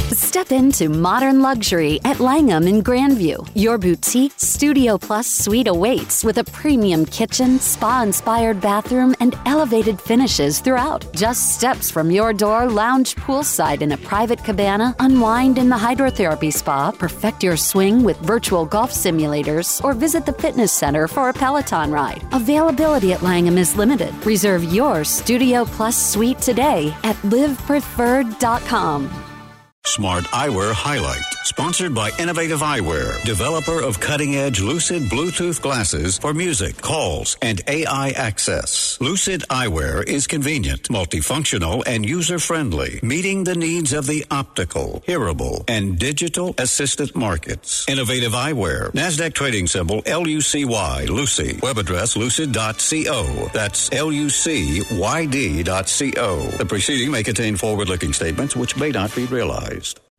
Step into modern luxury at Langham in Grandview. Your boutique Studio Plus suite awaits with a premium kitchen, spa-inspired bathroom, and elevated finishes throughout. Just steps from your door, lounge poolside in a private cabana, unwind in the hydrotherapy spa, perfect your swing with virtual golf simulators, or visit the fitness center for a Peloton ride. Availability at Langham is limited. Reserve your Studio Plus suite today at livepreferred.com. Smart Eyewear Highlight, sponsored by Innovative Eyewear, developer of cutting-edge Lucid Bluetooth glasses for music, calls, and AI access. Lucid Eyewear is convenient, multifunctional, and user-friendly, meeting the needs of the optical, hearable, and digital assistant markets. Innovative Eyewear, NASDAQ trading symbol LUCY, Lucy. Web address lucid.co. That's LUCYD.co. The preceding may contain forward-looking statements which may not be realized.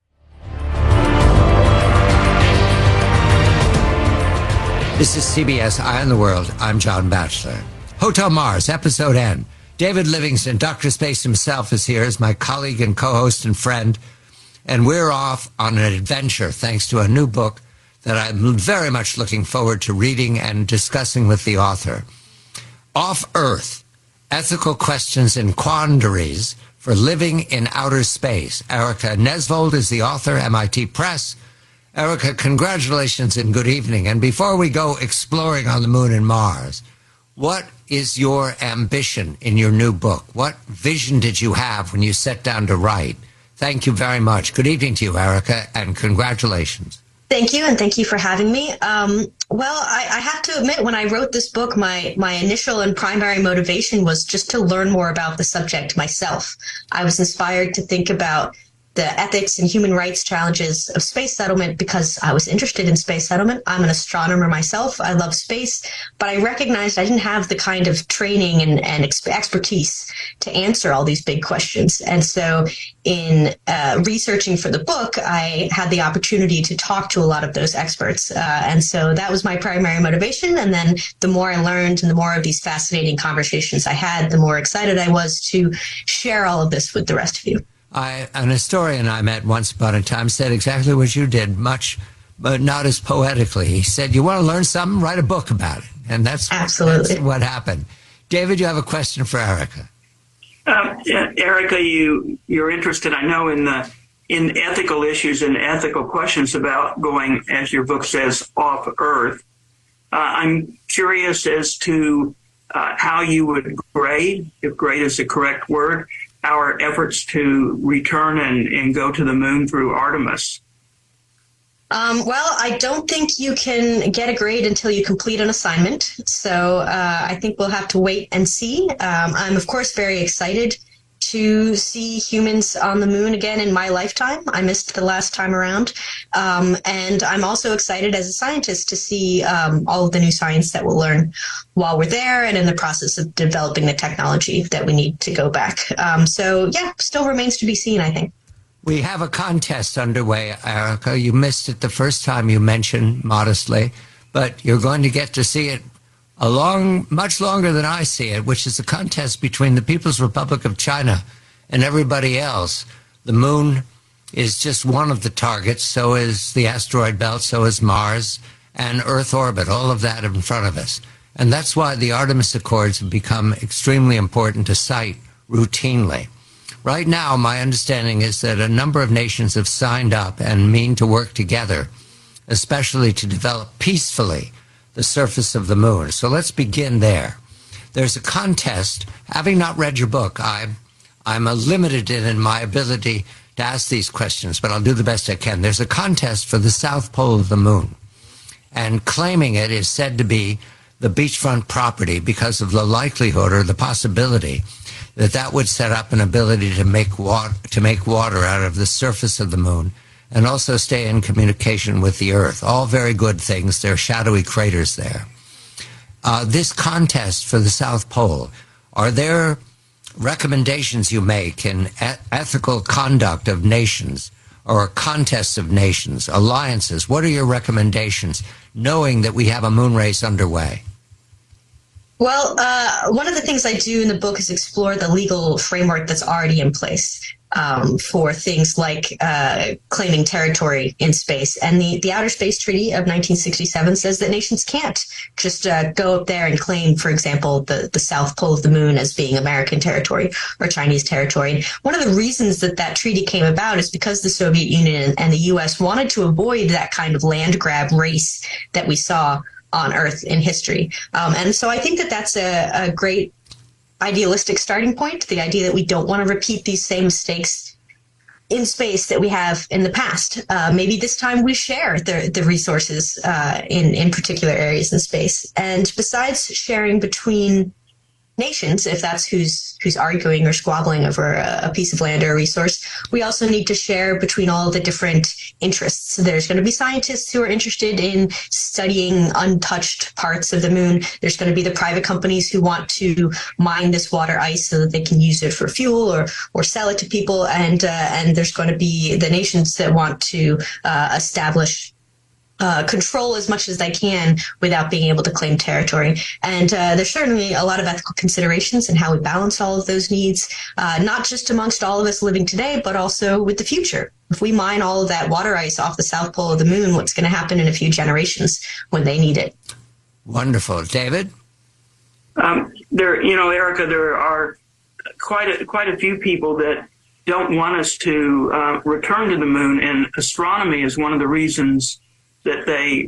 This is CBS Eye on the World. I'm John Batchelor. Hotel Mars, episode N. David Livingston, Dr. Space himself, is here as my colleague and co-host and friend. And we're off on an adventure thanks to a new book that I'm very much looking forward to reading and discussing with the author. Off Earth, Ethical Questions and Quandaries for Living in Outer Space. Erica Nesvold is the author, MIT Press. Erica, congratulations and good evening. And before we go exploring on the moon and Mars, what is your ambition in your new book? What vision did you have when you sat down to write? Thank you very much. Good evening to you, Erica, and congratulations. Thank you, and thank you for having me. Well, I have to admit, when I wrote this book, my initial and primary motivation was just to learn more about the subject myself. I was inspired to think about the ethics and human rights challenges of space settlement because I was interested in space settlement. I'm an astronomer myself. I love space, but I recognized I didn't have the kind of training and expertise to answer all these big questions. And so in researching for the book, I had the opportunity to talk to a lot of those experts. And so that was my primary motivation. And then the more I learned and the more of these fascinating conversations I had, the more excited I was to share all of this with the rest of you. An historian I met once upon a time said exactly what you did, much, but not as poetically. He said, you want to learn something, write a book about it. And that's what happened. David, you have a question for Erica. Erica, you're interested, I know, in ethical issues and ethical questions about going, as your book says, off Earth. I'm curious as to how you would grade, if grade is the correct word, our efforts to return and go to the moon through Artemis. Well, I don't think you can get a grade until you complete an assignment. So I think we'll have to wait and see. I'm, of course, very excited to see humans on the moon again in my lifetime. I missed the last time around. And I'm also excited as a scientist to see all of the new science that we'll learn while we're there and in the process of developing the technology that we need to go back. So, yeah, still remains to be seen, I think. We have a contest underway, Erica. You missed it the first time you mentioned modestly, but you're going to get to see it much longer than I see it, which is a contest between the People's Republic of China and everybody else. The moon is just one of the targets. So is the asteroid belt, so is Mars and Earth orbit, all of that in front of us. And that's why the Artemis Accords have become extremely important to cite routinely. Right now, my understanding is that a number of nations have signed up and mean to work together, especially to develop peacefully the surface of the moon. So let's begin there. There's a contest. Having not read your book, I'm limited in my ability to ask these questions, but I'll do the best I can. There's a contest for the south pole of the moon, and claiming it is said to be the beachfront property because of the likelihood or the possibility that would set up an ability to make water out of the surface of the moon and also stay in communication with the Earth. All very good things. There are shadowy craters there. This contest for the South Pole, are there recommendations you make in ethical conduct of nations or contests of nations, alliances? What are your recommendations, knowing that we have a moon race underway? Well, one of the things I do in the book is explore the legal framework that's already in place. for things like claiming territory in space. And the Outer Space Treaty of 1967 says that nations can't just go up there and claim, for example, the South Pole of the moon as being American territory or Chinese territory. And one of the reasons that treaty came about is because the Soviet Union and the U.S. wanted to avoid that kind of land grab race that we saw on Earth in history. And so I think that's a great idealistic starting point, the idea that we don't want to repeat these same mistakes in space that we have in the past. Maybe this time we share the resources in particular areas in space. And besides sharing between nations, if that's who's arguing or squabbling over a piece of land or a resource, we also need to share between all the different interests. There's going to be scientists who are interested in studying untouched parts of the moon. There's going to be the private companies who want to mine this water ice so that they can use it for fuel or sell it to people. And there's going to be the nations that want to establish control as much as they can without being able to claim territory. And there's certainly a lot of ethical considerations in how we balance all of those needs, not just amongst all of us living today, but also with the future. If we mine all of that water ice off the South Pole of the moon, what's going to happen in a few generations when they need it? Wonderful. David? Erica, there are quite a few people that don't want us to return to the moon, and astronomy is one of the reasons that they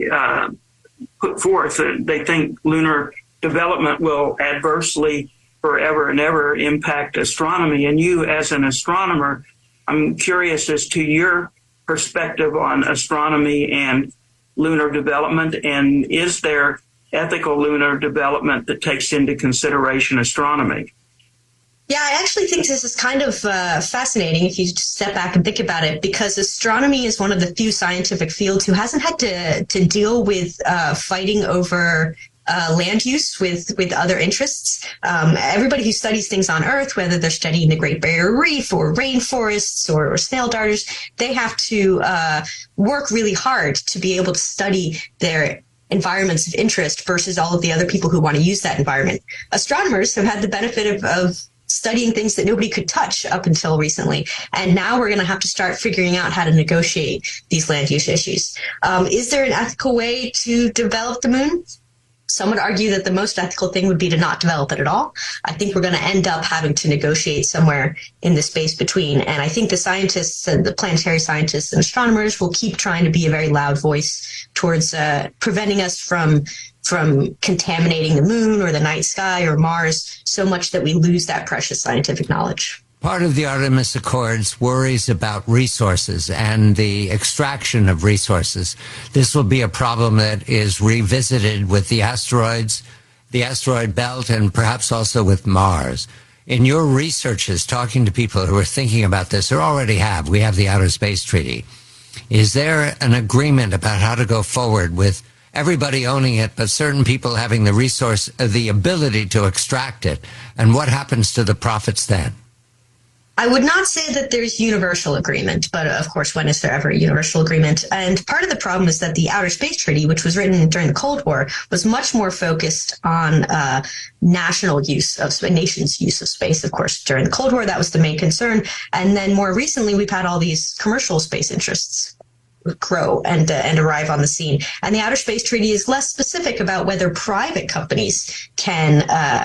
put forth. They think lunar development will adversely forever and ever impact astronomy. And you, as an astronomer, I'm curious as to your perspective on astronomy and lunar development. And is there ethical lunar development that takes into consideration astronomy? Yeah, I actually think this is kind of fascinating if you just step back and think about it, because astronomy is one of the few scientific fields who hasn't had to deal with fighting over land use with other interests. Everybody who studies things on Earth, whether they're studying the Great Barrier Reef or rainforests or snail darters, they have to work really hard to be able to study their environments of interest versus all of the other people who want to use that environment. Astronomers have had the benefit of studying things that nobody could touch up until recently. And now we're going to have to start figuring out how to negotiate these land use issues. Is there an ethical way to develop the moon? Some would argue that the most ethical thing would be to not develop it at all. I think we're going to end up having to negotiate somewhere in the space between. And I think the scientists and the planetary scientists and astronomers will keep trying to be a very loud voice towards preventing us from contaminating the moon or the night sky or Mars so much that we lose that precious scientific knowledge. Part of the Artemis Accords worries about resources and the extraction of resources. This will be a problem that is revisited with the asteroids, the asteroid belt, and perhaps also with Mars. In your researches, talking to people who are thinking about this or already have, we have the Outer Space Treaty. Is there an agreement about how to go forward with everybody owning it, but certain people having the resource, the ability to extract it? And what happens to the profits then? I would not say that there's universal agreement, but of course, when is there ever a universal agreement? And part of the problem is that the Outer Space Treaty, which was written during the Cold War, was much more focused on national use of nations' use of space. Of course, during the Cold War, that was the main concern. And then more recently, we've had all these commercial space interests grow and arrive on the scene. And the Outer Space Treaty is less specific about whether private companies can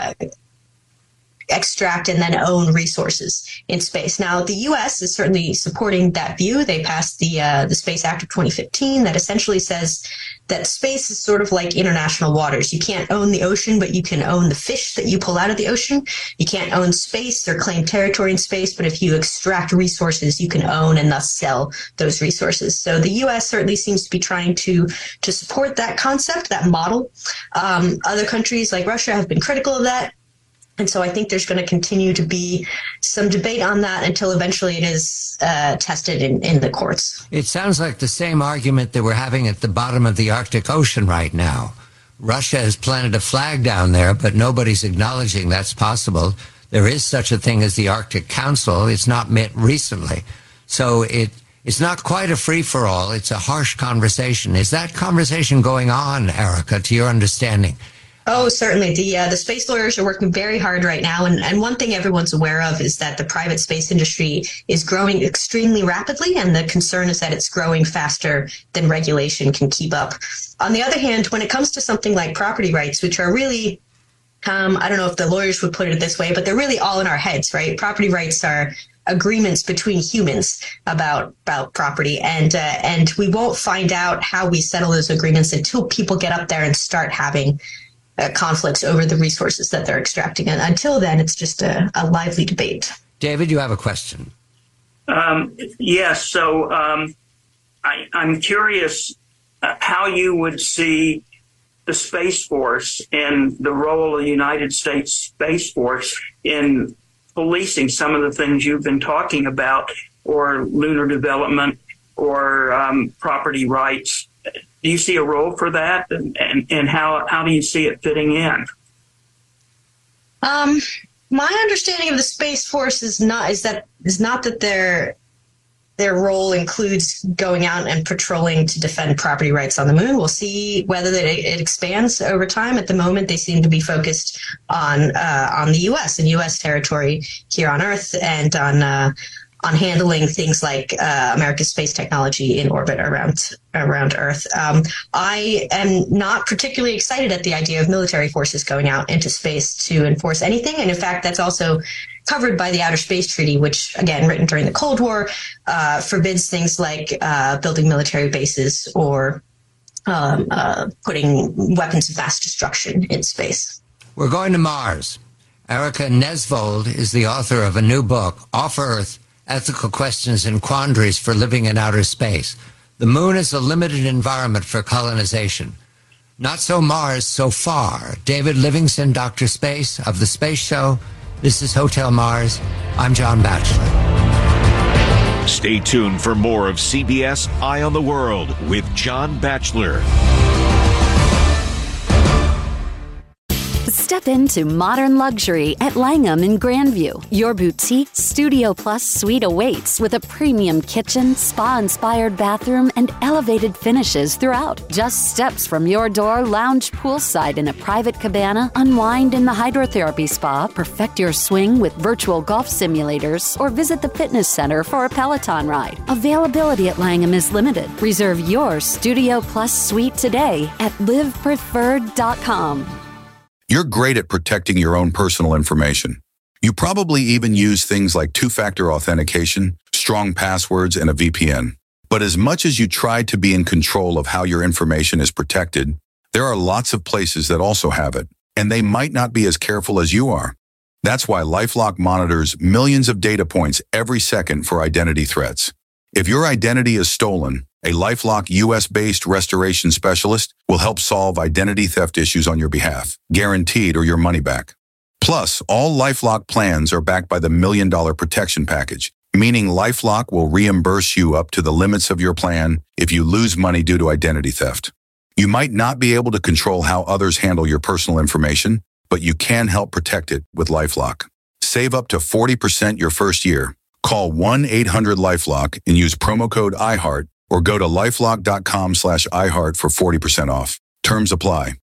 extract and then own resources in space. Now, the U.S. is certainly supporting that view. They passed the Space Act of 2015 that essentially says that space is sort of like international waters. You can't own the ocean, but you can own the fish that you pull out of the ocean. You can't own space or claim territory in space, but if you extract resources, you can own and thus sell those resources. So the U.S. certainly seems to be trying to support that concept, that model. Other countries like Russia have been critical of that. And so I think there's going to continue to be some debate on that until eventually it is tested in the courts. It sounds like the same argument that we're having at the bottom of the Arctic Ocean right now. Russia has planted a flag down there, but nobody's acknowledging that's possible. There is such a thing as the Arctic Council. It's not met recently. So it's not quite a free-for-all. It's a harsh conversation. Is that conversation going on, Erica, to your understanding? Oh, certainly. The space lawyers are working very hard right now. And one thing everyone's aware of is that the private space industry is growing extremely rapidly. And the concern is that it's growing faster than regulation can keep up. On the other hand, when it comes to something like property rights, which are really, I don't know if the lawyers would put it this way, but they're really all in our heads, right? Property rights are agreements between humans about property, and we won't find out how we settle those agreements until people get up there and start having conflicts over the resources that they're extracting. And until then, it's just a lively debate. David, you have a question. Yes. So I'm curious how you would see the Space Force and the role of the United States Space Force in policing some of the things you've been talking about, or lunar development, or property rights. Do you see a role for that, and how do you see it fitting in? My understanding of the Space Force is not that their role includes going out and patrolling to defend property rights on the moon. We'll see whether it expands over time. At the moment, they seem to be focused on the U.S. and U.S. territory here on Earth, and on handling things like America's space technology in orbit around Earth. I am not particularly excited at the idea of military forces going out into space to enforce anything. And in fact, that's also covered by the Outer Space Treaty, which, again, written during the Cold War, forbids things like building military bases or putting weapons of mass destruction in space. We're going to Mars. Erica Nesvold is the author of a new book, Off Earth, Ethical Questions and Quandaries for Living in Outer Space. The moon is a limited environment for colonization. Not so Mars so far. David Livingston, Dr. Space of The Space Show. This is Hotel Mars. I'm John Batchelor. Stay tuned for more of CBS Eye on the World with John Batchelor. Step into modern luxury at Langham in Grandview. Your boutique Studio Plus suite awaits with a premium kitchen, spa-inspired bathroom, and elevated finishes throughout. Just steps from your door, lounge poolside in a private cabana, unwind in the hydrotherapy spa, perfect your swing with virtual golf simulators, or visit the fitness center for a Peloton ride. Availability at Langham is limited. Reserve your Studio Plus suite today at livepreferred.com. You're great at protecting your own personal information. You probably even use things like two-factor authentication, strong passwords, and a VPN. But as much as you try to be in control of how your information is protected, there are lots of places that also have it, and they might not be as careful as you are. That's why LifeLock monitors millions of data points every second for identity threats. If your identity is stolen, a LifeLock US-based restoration specialist will help solve identity theft issues on your behalf, guaranteed or your money back. Plus, all LifeLock plans are backed by the $1 Million Protection Package, meaning LifeLock will reimburse you up to the limits of your plan if you lose money due to identity theft. You might not be able to control how others handle your personal information, but you can help protect it with LifeLock. Save up to 40% your first year. Call 1-800-LifeLock and use promo code iHeart, or go to lifelock.com/iHeart for 40% off. Terms apply.